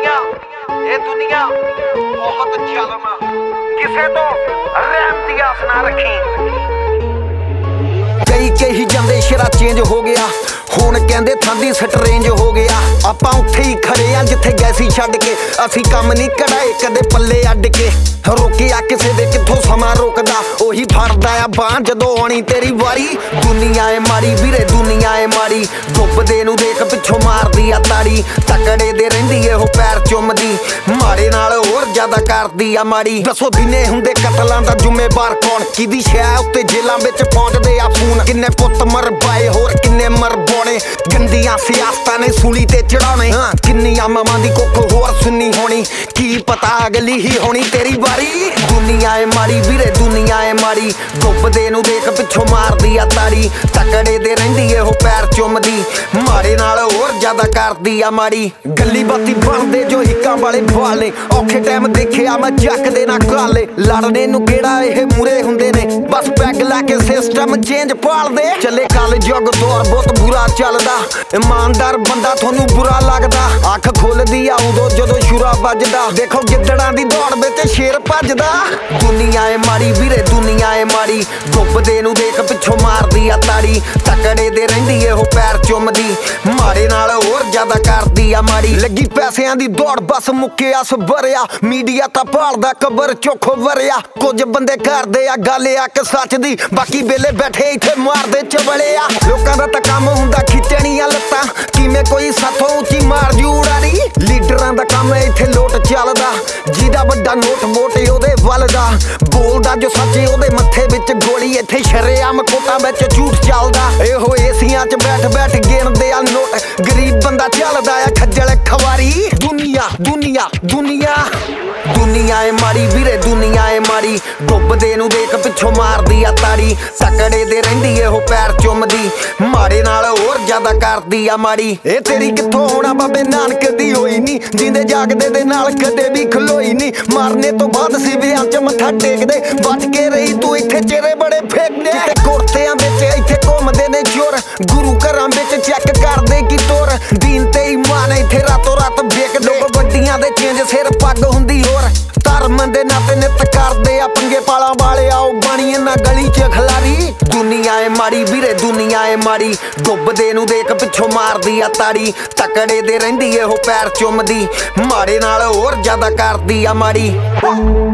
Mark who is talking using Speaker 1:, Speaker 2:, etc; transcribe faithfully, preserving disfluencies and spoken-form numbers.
Speaker 1: दुनिया ये दुनिया बहुत जालिम किसे तो रहम दी आस ना रखी। कई कही जांदे शेरा चेंज हो गया ਹੁਣ ਕਹਿੰਦੇ ਥਾਂਦੀ ਸਟਰੇਂਜ ਹੋ ਗਿਆ। ਆਪਾਂ ਉੱਥੇ ਹੀ ਖੜੇ ਆ ਜਿੱਥੇ ਗੈਸੀ ਛੱਡ ਕੇ ਅਸੀਂ ਕੰਮ ਨਹੀਂ ਕਢਾਏ ਕਦੇ ਪੱਲੇ ਅੱਡ ਕੇ। ਰੋਕਿਆ ਕਿਸੇ ਦੇ ਕਿੱਥੋਂ ਸਮਾਂ ਰੁਕਦਾ ਉਹੀ ਫੜਦਾ ਆ ਬਾਂਹ ਜਦੋਂ ਆਉਣੀ ਤੇਰੀ ਵਾਰੀ। ਦੁਨੀਆ ਏ ਮਾੜੀ ਵੀਰੇ ਦੁਨੀਆ ਏ ਮਾੜੀ ਡੁੱਬਦੇ ਨੂੰ ਦੇਖ ਪਿੱਛੋਂ ਮਾਰਦੀ ਆ ਤਾੜੀ। ਤਕੜੇ ਦੇ ਰਹਿੰਦੀ ਏ ਉਹ ਪੈਰ ਚੁੰਮਦੀ ਮਾੜੇ ਨਾਲ ਹੋਰ ਜ਼ਿਆਦਾ ਕਰਦੀ ਆ ਮਾੜੀ। ਦੱਸੋ ਦਿਨੇ ਹੁੰਦੇ ਕਤਲਾਂ ਦਾ ਜ਼ਿੰਮੇਵਾਰ ਕੌਣ ਕਿਹਦੀ ਸ਼ੈ ਉੱਤੇ ਜੇਲਾਂ ਵਿੱਚ ਪਹੁੰਚਦੇ ਆ ਫੋਨ। ਕਿੰਨੇ ਪੁੱਤ ਮਰ ਪਾਏ ਹੋਰ ਕਿੰਨੇ ਮਰ ਗੰਦੀਆਂ ਸਿਆਸਤਾਂ ਨੇ ਸੂਲੀ ਤੇ ਚੜਾਉਣੇ। ਹਾਂ ਕਿੰਨੀਆਂ ਮਾਵਾਂ ਦੀ ਕੁੱਖ ਹੋਰ ਸੁਣਨੀ ਹੋਣੀ ਕੀ ਪਤਾ ਅਗਲੀ ਹੀ ਹੋਣੀ ਤੇਰੀ ਵਾਰੀ। ਦੁਨੀਆ ਏ ਮਾੜੀ ਵੀਰੇ ਦੁਨੀਆ ਏ ਮਾੜੀ ਡੁੱਬਦੇ ਨੂੰ ਦੇਖ ਪਿੱਛੋਂ ਮਾਰਦੀ ਆ ਤਾੜੀ। ਤਕੜੇ ਦੇ ਰਹਿੰਦੀ ਏ ਉਹ ਪੈਰ ਚੁੰਮਦੀ ਮਾੜੇ ਨਾਲ ਹੋਰ ਜ਼ਿਆਦਾ ਕਰਦੀ ਆ ਮਾੜੀ। ਗੱਲੀ ਬਾਤੀ ਬਣਦੇ ਜੋ ਹਿੱਕਾਂ ਵਾਲੇ ਬਾਲੇ ਔਖੇ ਟਾਈਮ ਦੇਖਿਆ ਮੈਂ ਜੱਕਦੇ ਨਾ ਕਾਲੇ। ਲੜਨੇ ਨੂੰ ਕਿਹੜਾ ਇਹ ਮੂਰੇ ਹੁੰਦੇ ਨੇ ਬਸ ਪੈਗ ਲਾ ਕੇ ਸਿਸਟਮ ਚੇਂਜ ਪਾਲਦੇ। ਚੱਲੇ ਕੱਲ ਜੁਗ ਦੌਰ ਬਹੁਤ ਬੁਰਾ ਚੱਲਦਾ ਇਮਾਨਦਾਰ ਬੰਦਾ ਤੁਹਾਨੂੰ ਬੁਰਾ ਲੱਗਦਾ। ਅੱਖ ਖੁੱਲਦੀ ਆ ਉਦੋਂ ਜਦੋਂ ਸ਼ੁਰਾ ਵੱਜਦਾ ਦੇਖੋ ਗਿੱਦੜਾਂ ਦੀ ਦੌੜ ਵਿੱਚ ਸ਼ੇਰ ਭੱਜਦਾ। ਦੁਨੀਆ ਏ ਮਾੜੀ ਵੀਰੇ ਦੁਨੀਆ ਏ ਮਾੜੀ ਡੁੱਬਦੇ ਨੂੰ ਦੇਖ ਪਿੱਛੋਂ ਮਾਰਦੀ ਆ ਤਾੜੀ। ਤਕੜੇ ਦੇ ਰਹਿੰਦੀ ਏ ਉਹ ਪੈਰ ਚੁੰਮਦੀ ਮਾੜੇ ਨਾਲ ਹੋਰ ਜ਼ਿਆਦਾ ਕਰਦੀ ਆ ਮਾੜੀ। ਲੱਗੀ ਪੈਸਿਆਂ ਦੀ ਦੌੜ ਬਸ ਮੁੱਕਿਆ ਸਬਰਿਆ ਮੀਡੀਆ ਤਾਂ ਭਾਲਦਾ ਕਬਰ ਚੁੱਖ ਵਰਿਆ। ਕੁਝ ਬੰਦੇ ਕਰਦੇ ਆ ਗੱਲ ਆ ਕਿ ਸੱਚ ਦੀ ਬਾਕੀ ਵੇਲੇ ਬੈਠੇ ਇੱਥੇ ਮਾਰਦੇ ਚਵਲਿਆ। ਲੋਕਾਂ ਦਾ ਤਾਂ ਕੰਮ ਹੁੰਦਾ ਖਿੱਚਣੀਆਂ ਲੱਤਾਂ ਕਿਵੇਂ ਕੋਈ ਸਾਥੋਂ ਉੱਚੀ ਮਾਰ ਜੂ ਉਡਾਰੀ। ਲੀਡਰਾਂ ਦਾ ਕੰਮ ਇੱਥੇ ਲੋਟ ਚੱਲਦਾ ਜਿਹਦਾ ਵੱਡਾ ਨੋਟ ਵੋਟ ਉਹਦੇ ਵੱਲ ਦਾ ਬੋਲਦਾ ਜੋ ਸੱਚੇ ਉਹਦੇ ਮੱਥੇ ਵਿੱਚ ਗੋਲੀ। ਇੱਥੇ ਸ਼ਰੇਆਮ ਕੋਟਾਂ ਵਿੱਚ ਝੂਠ ਚੱਲਦਾ ਇਹੋ ਏਸੀਆਂ 'ਚ ਬੈਠ ਬੈਠ ਗਿਣਦੇ ਆ ਨੋਟ। ਗਰੀਬ ਬੰਦਾ ਚੱਲਦਾ ਆ ਖੱਜਲ ਖਵਾਰੀ। ਦੁਨੀਆ ਦੁਨੀਆ ਦੁਨੀਆ ਦੁਨੀਆ ਏ ਮਾੜੀ ਵੀਰੇ ਦੁਨੀਆ ਏ ਮਾੜੀ ਡੁੱਬਦੇ ਨੂੰ ਦੇਖ ਪਿੱਛੋਂ ਮਾਰਦੀ ਆ ਤਾੜੀ। ਤਕੜੇ ਦੇ ਰਹਿੰਦੀ ਏ ਉਹ ਪੈਰ ਚੁੰਮਦੀ ਮਾੜੇ ਨਾਲ ਹੋਰ ਜ਼ਿਆਦਾ ਕਰਦੀ ਆ ਮਾੜੀ। ਇਹ ਤੇਰੀ ਕਿੱਥੋਂ ਹੋਣਾ ਬਾਬੇ ਨਾਨਕ ਦੀ ਹੋਈ ਨੀ ਜਿੰਦੇ ਜਾਗਦੇ ਦੇ ਨਾਲ ਕਦੇ ਵੀ ਖਲੋਈ ਨੀ। ਮਾਰਨੇ ਤੋਂ ਬਾਅਦ ਸਿਵਿਆਂ 'ਚ ਮੱਥਾ ਟੇਕਦੇ ਬਚ ਕੇ ਰਹੀ ਤੂੰ ਇੱਥੇ ਚਿਹਰੇ ਬੜੇ ਫੇਕਦੇ। ਕਿਤੇ ਕੁਰਤਿਆਂ ਵਿੱਚ ਇੱਥੇ ਘੁੰਮਦੇ ਨੇ ਚੋਰ ਗੁਰੂ ਘਰਾਂ ਵਿੱਚ ਚੈੱਕ ਕਰਦੇ ਕੀ ਤੋਰ। ਦੀਨ ਤੇ ਈਮਾਨ ਇੱਥੇ ਰਾਤੋਂ ਰਾਤ ਵੇਖਦੇ ਵੱਡੀਆਂ ਦੇ ਚੇਂਜ ਸਿਰ ਪੱਗ ਹੁੰਦੀ ਹੋਰ। ਧਰਮ ਦੇ ਨਾਤੇ ਨਿੱਤ ਕਰਦੇ ਆ ਪੰਗੇ ਪਾਲਾਂ ਵਾਲੇ ਆਓ ਬਣੀਏ ਨਾ ਗਲੀ 'ਚ ਖਲਾਰੀ। ਦੁਨੀਆ ਏ ਮਾੜੀ ਵੀਰੇ ਦੁਨੀਆ ਏ ਮਾੜੀ ਡੁੱਬਦੇ ਨੂੰ ਦੇਖ ਪਿੱਛੋਂ ਮਾਰਦੀ ਆ ਤਾੜੀ। ਤਕੜੇ ਦੇ ਰਹਿੰਦੀ ਏ ਉਹ ਪੈਰ ਚੁੰਮਦੀ ਮਾੜੇ ਨਾਲ ਹੋਰ ਜ਼ਿਆਦਾ ਕਰਦੀ ਆ ਮਾੜੀ।